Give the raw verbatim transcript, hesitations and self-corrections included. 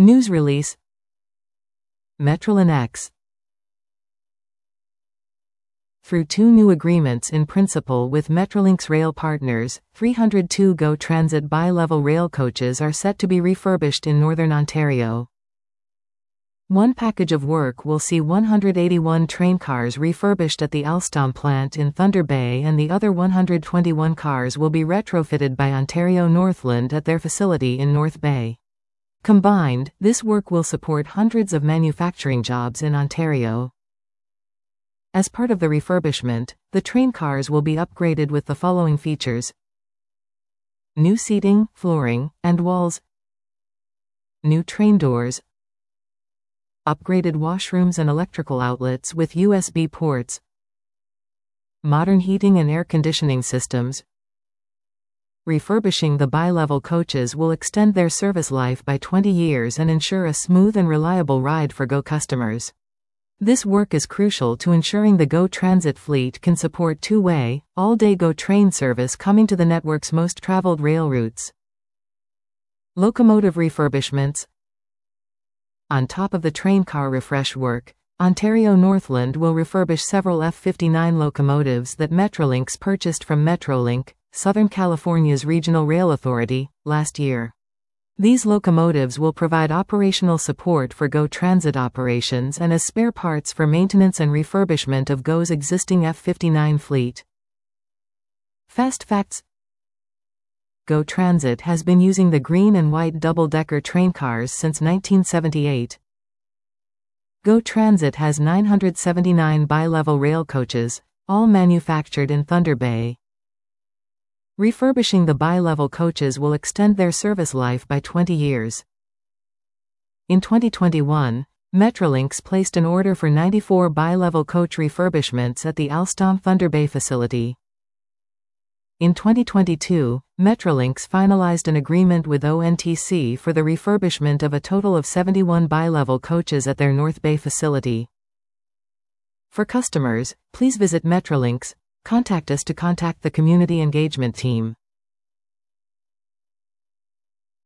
News release. Metrolink X. Through two new agreements in principle with Metrolink's rail partners, three hundred two GO Transit bi-level rail coaches are set to be refurbished in Northern Ontario. One package of work will see one hundred eighty-one train cars refurbished at the Alstom plant in Thunder Bay, and the other one hundred twenty-one cars will be retrofitted by Ontario Northland at their facility in North Bay. Combined, this work will support hundreds of manufacturing jobs in Ontario. As part of the refurbishment, the train cars will be upgraded with the following features: new seating, flooring, and walls, new train doors, upgraded washrooms and electrical outlets with U S B ports, modern heating and air conditioning systems. Refurbishing the bi-level coaches will extend their service life by twenty years and ensure a smooth and reliable ride for GO customers. This work is crucial to ensuring the GO Transit fleet can support two-way, all-day GO train service coming to the network's most traveled rail routes. Locomotive refurbishments. On top of the train car refresh work, Ontario Northland will refurbish several F fifty-nine locomotives that Metrolinx purchased from Metrolink, Southern California's regional rail authority, last year. These locomotives will provide operational support for GO Transit operations and as spare parts for maintenance and refurbishment of GO's existing F fifty-nine fleet. Fast facts. GO Transit has been using the green and white double-decker train cars since nineteen seventy-eight. GO Transit has nine hundred seventy-nine bi-level rail coaches, all manufactured in Thunder Bay. Refurbishing the bi-level coaches will extend their service life by twenty years. In twenty twenty-one, Metrolinx placed an order for ninety-four bi-level coach refurbishments at the Alstom Thunder Bay facility. In twenty twenty-two, Metrolinx finalized an agreement with O N T C for the refurbishment of a total of seventy-one bi-level coaches at their North Bay facility. For customers, please visit Metrolinx. Contact us to contact the Community Engagement Team.